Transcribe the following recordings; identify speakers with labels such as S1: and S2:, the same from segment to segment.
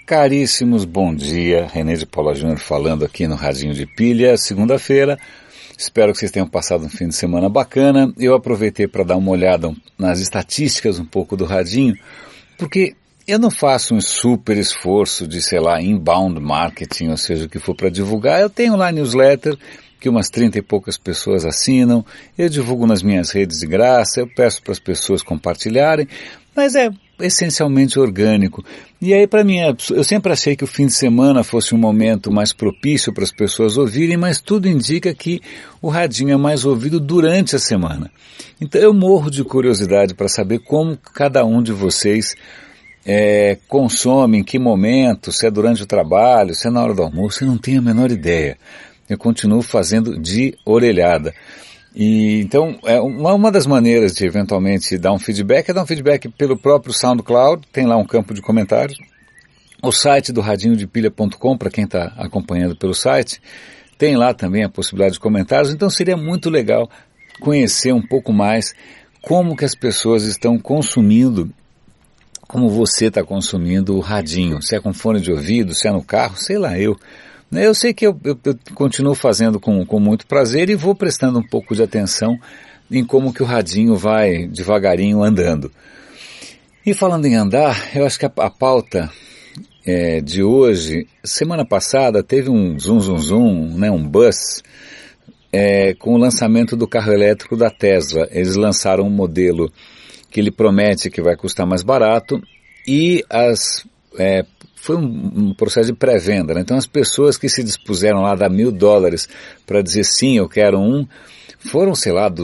S1: Caríssimos, bom dia. René de Paula Júnior falando aqui no Radinho de Pilha, segunda-feira. Espero que vocês tenham passado um fim de semana bacana. Eu aproveitei para dar uma olhada nas estatísticas um pouco do Radinho, porque eu não faço um super esforço de, inbound marketing, ou seja, o que for para divulgar. Eu tenho lá newsletter, que umas 30 e poucas pessoas assinam, eu divulgo nas minhas redes de graça, eu peço para as pessoas compartilharem, mas é essencialmente orgânico. E aí para mim, eu sempre achei que o fim de semana fosse um momento mais propício para as pessoas ouvirem, mas tudo indica que o Radinho é mais ouvido durante a semana. Então eu morro de curiosidade para saber como cada um de vocês consome, em que momento, se é durante o trabalho, se é na hora do almoço, eu não tenho a menor ideia. Eu continuo fazendo de orelhada. E então, uma das maneiras de eventualmente dar um feedback é dar um feedback pelo próprio SoundCloud, tem lá um campo de comentários. O site do radinhodepilha.com, para quem está acompanhando pelo site, tem lá também a possibilidade de comentários. Então seria muito legal conhecer um pouco mais como que as pessoas estão consumindo, como você está consumindo o radinho. Se é com fone de ouvido, se é no carro, sei lá eu. Eu sei que eu continuo fazendo com muito prazer e vou prestando um pouco de atenção em como que o radinho vai devagarinho andando. E falando em andar, eu acho que a pauta de hoje, semana passada teve um zoom, né, um buzz, com o lançamento do carro elétrico da Tesla. Eles lançaram um modelo que ele promete que vai custar mais barato e foi um processo de pré-venda, né? Então as pessoas que se dispuseram lá a dar $1.000 para dizer sim, eu quero um, foram,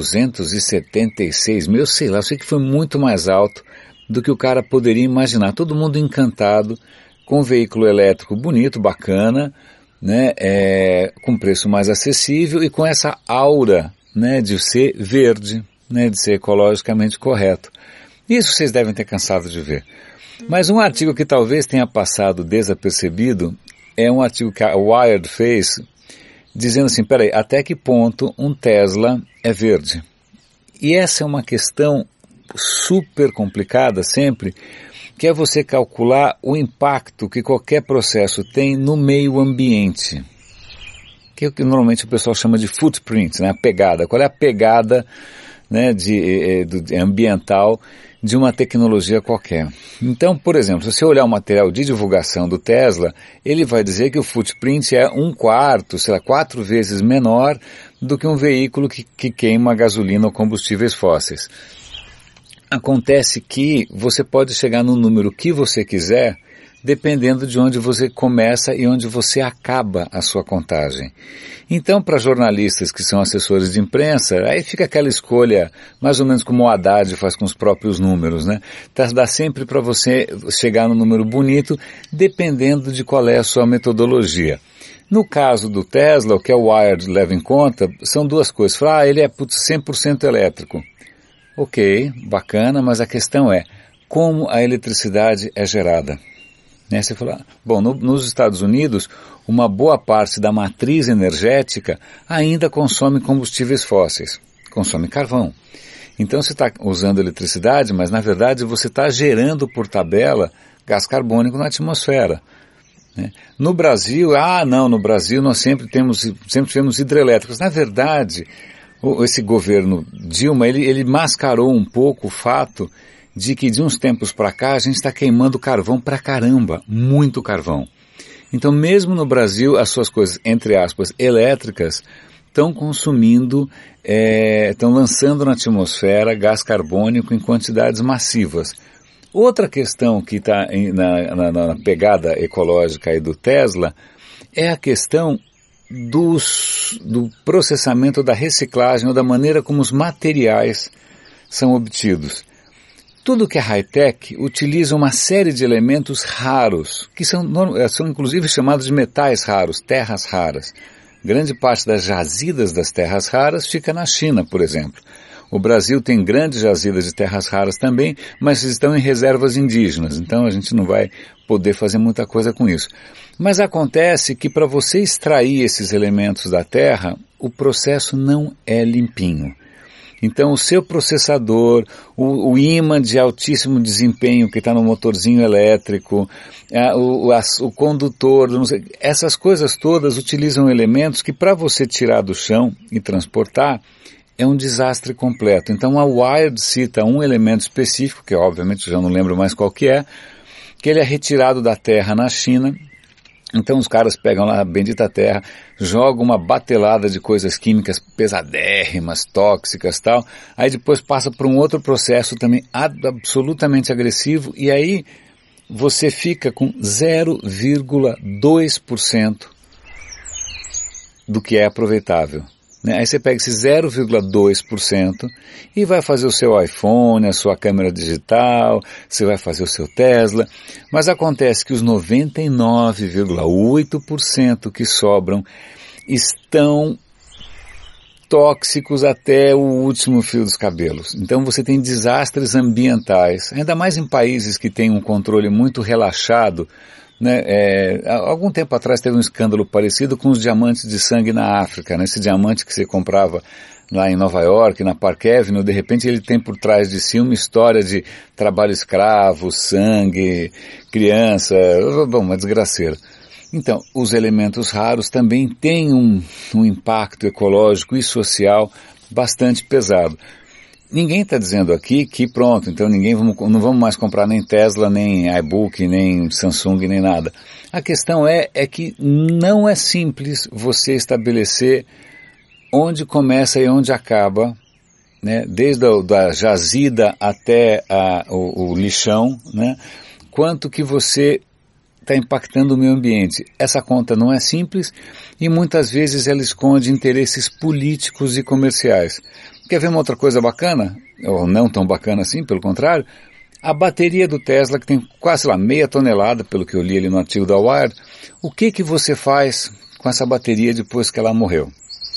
S1: 276 mil, eu sei que foi muito mais alto do que o cara poderia imaginar. Todo mundo encantado com um veículo elétrico bonito, bacana, né? Com preço mais acessível e com essa aura, né, de ser verde, né, de ser ecologicamente correto. Isso vocês devem ter cansado de ver. Mas um artigo que talvez tenha passado desapercebido é um artigo que a Wired fez dizendo assim, peraí, até que ponto um Tesla é verde? E essa é uma questão super complicada sempre, que é você calcular o impacto que qualquer processo tem no meio ambiente, que é o que normalmente o pessoal chama de footprint, né, a pegada. Qual é a pegada, né, ambiental de uma tecnologia qualquer. Então, por exemplo, se você olhar o material de divulgação do Tesla, ele vai dizer que o footprint é 1/4, 4 vezes menor do que um veículo que queima gasolina ou combustíveis fósseis. Acontece que você pode chegar no número que você quiser, dependendo de onde você começa e onde você acaba a sua contagem. Então, para jornalistas que são assessores de imprensa, aí fica aquela escolha, mais ou menos como o Haddad faz com os próprios números, né? Dá sempre para você chegar no número bonito, dependendo de qual é a sua metodologia. No caso do Tesla, o que a Wired leva em conta são duas coisas. Ele é 100% elétrico. Ok, bacana, mas a questão é como a eletricidade é gerada. Né? Você fala, bom, nos Estados Unidos, uma boa parte da matriz energética ainda consome combustíveis fósseis, consome carvão. Então você está usando eletricidade, mas na verdade você está gerando por tabela gás carbônico na atmosfera. Né? No Brasil, no Brasil nós sempre tivemos hidrelétricas. Na verdade, esse governo Dilma, ele mascarou um pouco o fato de que de uns tempos para cá a gente está queimando carvão pra caramba, muito carvão. Então mesmo no Brasil as suas coisas, entre aspas, elétricas, estão consumindo, estão lançando na atmosfera gás carbônico em quantidades massivas. Outra questão que está na pegada ecológica aí do Tesla é a questão do processamento, da reciclagem ou da maneira como os materiais são obtidos. Tudo que é high-tech utiliza uma série de elementos raros, que são inclusive chamados de metais raros, terras raras. Grande parte das jazidas das terras raras fica na China, por exemplo. O Brasil tem grandes jazidas de terras raras também, mas estão em reservas indígenas, então a gente não vai poder fazer muita coisa com isso. Mas acontece que para você extrair esses elementos da terra, o processo não é limpinho. Então o seu processador, o ímã de altíssimo desempenho que está no motorzinho elétrico, o condutor, essas coisas todas utilizam elementos que para você tirar do chão e transportar é um desastre completo. Então a Wired cita um elemento específico, que obviamente eu já não lembro mais qual que ele é retirado da terra na China. Então os caras pegam lá a bendita terra, jogam uma batelada de coisas químicas pesadérrimas, tóxicas e tal, aí depois passa por um outro processo também absolutamente agressivo, e aí você fica com 0,2% do que é aproveitável. Aí você pega esse 0,2% e vai fazer o seu iPhone, a sua câmera digital, você vai fazer o seu Tesla, mas acontece que os 99,8% que sobram estão tóxicos até o último fio dos cabelos. Então você tem desastres ambientais, ainda mais em países que têm um controle muito relaxado. Algum tempo atrás teve um escândalo parecido com os diamantes de sangue na África, esse diamante que você comprava lá em Nova York, na Park Avenue, de repente ele tem por trás de si uma história de trabalho escravo, sangue, criança, uma desgraceira. Então, os elementos raros também têm um impacto ecológico e social bastante pesado. Ninguém está dizendo aqui que pronto, então não vamos mais comprar nem Tesla, nem iBook, nem Samsung, nem nada. A questão é que não é simples você estabelecer onde começa e onde acaba, desde a jazida até o lixão, quanto que você está impactando o meio ambiente. Essa conta não é simples e muitas vezes ela esconde interesses políticos e comerciais. Quer ver uma outra coisa bacana? Ou não tão bacana assim, pelo contrário? A bateria do Tesla, que tem quase meia tonelada, pelo que eu li ali no artigo da Wired, o que você faz com essa bateria depois que ela morreu?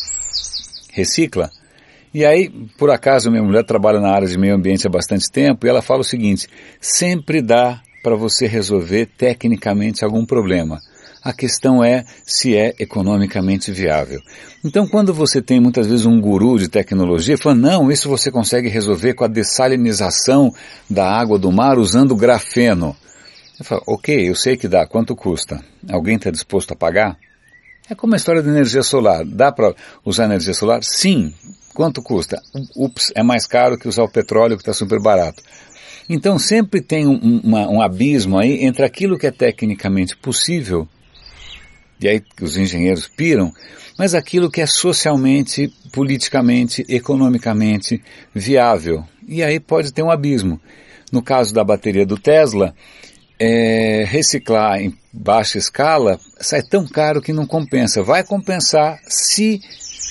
S1: Recicla? E aí, por acaso, minha mulher trabalha na área de meio ambiente há bastante tempo e ela fala o seguinte: sempre dá para você resolver tecnicamente algum problema. A questão é se é economicamente viável. Então, quando você tem muitas vezes um guru de tecnologia falando, não, isso você consegue resolver com a dessalinização da água do mar usando grafeno. Eu falo, ok, eu sei que dá, quanto custa? Alguém está disposto a pagar? É como a história da energia solar. Dá para usar energia solar? Sim. Quanto custa? Ups, é mais caro que usar o petróleo que está super barato. Então sempre tem um abismo aí entre aquilo que é tecnicamente possível, e aí os engenheiros piram, mas aquilo que é socialmente, politicamente, economicamente viável. E aí pode ter um abismo. No caso da bateria do Tesla, reciclar em baixa escala sai tão caro que não compensa. Vai compensar se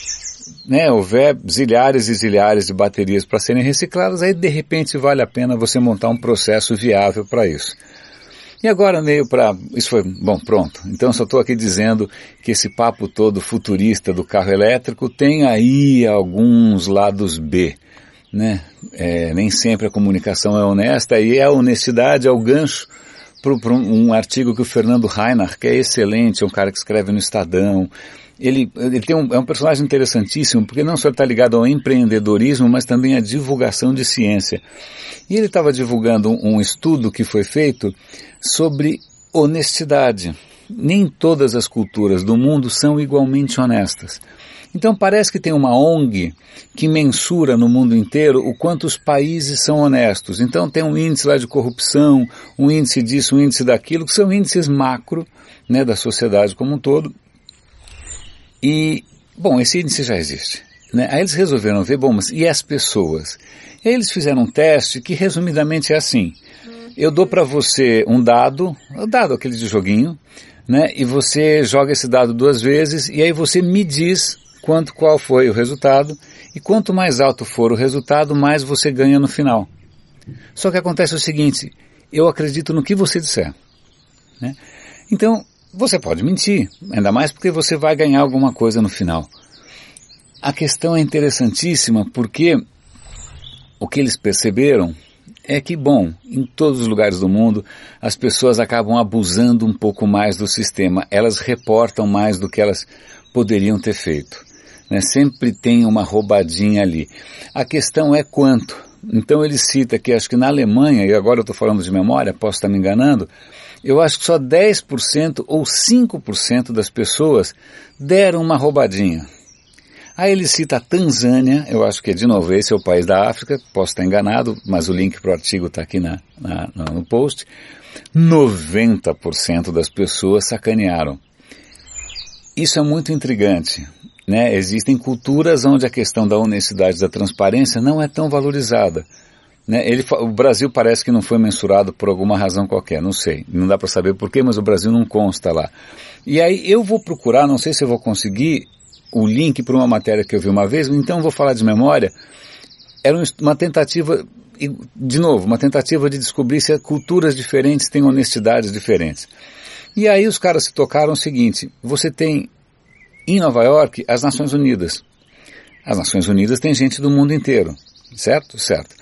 S1: houver zilhares e zilhares de baterias para serem recicladas, aí de repente vale a pena você montar um processo viável para isso. E agora isso foi, pronto. Então só estou aqui dizendo que esse papo todo futurista do carro elétrico tem aí alguns lados B, nem sempre a comunicação é honesta, e a honestidade é o gancho para um artigo que o Fernando Reinhardt, que é excelente, é um cara que escreve no Estadão. Ele é um personagem interessantíssimo, porque não só está ligado ao empreendedorismo, mas também à divulgação de ciência. E ele estava divulgando um estudo que foi feito sobre honestidade. Nem todas as culturas do mundo são igualmente honestas. Então parece que tem uma ONG que mensura no mundo inteiro o quanto os países são honestos. Então tem um índice lá de corrupção, um índice disso, um índice daquilo, que são índices macro, da sociedade como um todo. E, esse índice já existe. Aí eles resolveram ver, mas e as pessoas? E aí eles fizeram um teste que resumidamente é assim. Eu dou para você um dado, o dado aquele de joguinho, e você joga esse dado 2 vezes, e aí você me diz qual foi o resultado, e quanto mais alto for o resultado, mais você ganha no final. Só que acontece o seguinte, eu acredito no que você disser. Então, você pode mentir, ainda mais porque você vai ganhar alguma coisa no final. A questão é interessantíssima porque o que eles perceberam é que, em todos os lugares do mundo, as pessoas acabam abusando um pouco mais do sistema. Elas reportam mais do que elas poderiam ter feito. né? Sempre tem uma roubadinha ali. A questão é quanto. Então ele cita que acho que na Alemanha, e agora eu estou falando de memória, posso estar me enganando, eu acho que só 10% ou 5% das pessoas deram uma roubadinha. Aí ele cita a Tanzânia, eu acho que de novo, esse é o país da África, posso estar enganado, mas o link para o artigo está aqui no post. 90% das pessoas sacanearam. Isso é muito intrigante, né? Existem culturas onde a questão da honestidade e da transparência não é tão valorizada, né? O Brasil parece que não foi mensurado por alguma razão qualquer, não sei, não dá para saber porquê, mas o Brasil não consta lá. E aí eu vou procurar, não sei se eu vou conseguir, o link para uma matéria que eu vi uma vez, então vou falar de memória. Era uma tentativa, de novo, uma tentativa de descobrir se culturas diferentes têm honestidades diferentes. E aí os caras se tocaram o seguinte: você tem em Nova York as Nações Unidas. As Nações Unidas tem gente do mundo inteiro, certo? Certo.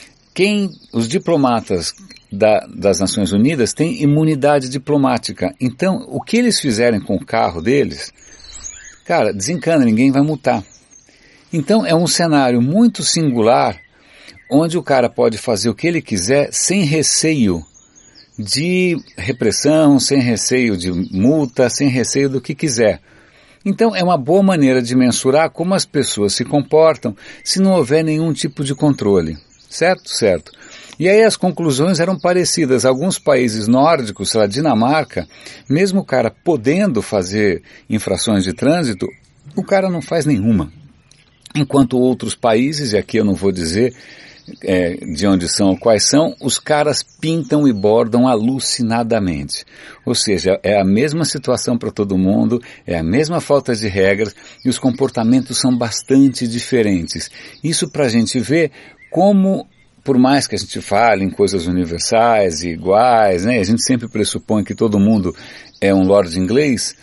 S1: Os diplomatas das Nações Unidas têm imunidade diplomática. Então, o que eles fizerem com o carro deles, cara, desencana, ninguém vai multar. Então é um cenário muito singular, onde o cara pode fazer o que ele quiser sem receio de repressão, sem receio de multa, sem receio do que quiser. Então é uma boa maneira de mensurar como as pessoas se comportam se não houver nenhum tipo de controle. Certo? Certo. E aí as conclusões eram parecidas. Alguns países nórdicos, sei lá, Dinamarca, mesmo o cara podendo fazer infrações de trânsito, o cara não faz nenhuma. Enquanto outros países, e aqui eu não vou dizer de onde são ou quais são, os caras pintam e bordam alucinadamente. Ou seja, é a mesma situação para todo mundo, é a mesma falta de regras e os comportamentos são bastante diferentes. Isso para a gente ver como, por mais que a gente fale em coisas universais e iguais, né, a gente sempre pressupõe que todo mundo é um lord inglês,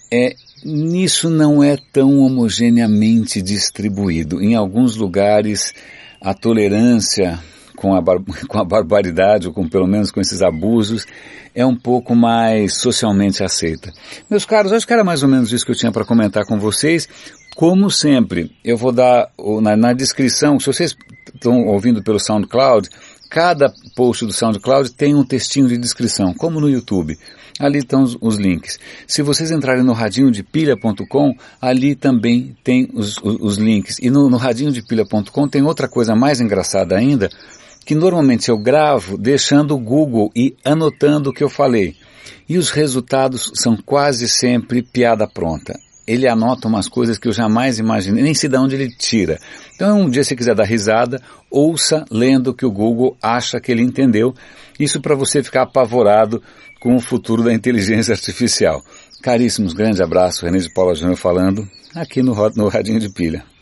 S1: nisso não é tão homogeneamente distribuído. Em alguns lugares a tolerância com a barbaridade, ou pelo menos com esses abusos, é um pouco mais socialmente aceita. Meus caros, acho que era mais ou menos isso que eu tinha para comentar com vocês. Como sempre, eu vou dar na descrição, se vocês estão ouvindo pelo SoundCloud, cada post do SoundCloud tem um textinho de descrição, como no YouTube. Ali estão os links. Se vocês entrarem no radinhodepilha.com, ali também tem os links. E no radinhodepilha.com tem outra coisa mais engraçada ainda, que normalmente eu gravo deixando o Google e anotando o que eu falei. E os resultados são quase sempre piada pronta. Ele anota umas coisas que eu jamais imaginei, nem sei de onde ele tira. Então um dia, se quiser dar risada, ouça lendo o que o Google acha que ele entendeu. Isso para você ficar apavorado com o futuro da inteligência artificial. Caríssimos, grande abraço, René de Paula Júnior falando, aqui no Radinho de Pilha.